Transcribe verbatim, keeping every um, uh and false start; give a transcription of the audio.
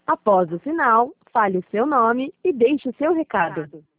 Após o sinal, fale o seu nome e deixe o seu recado.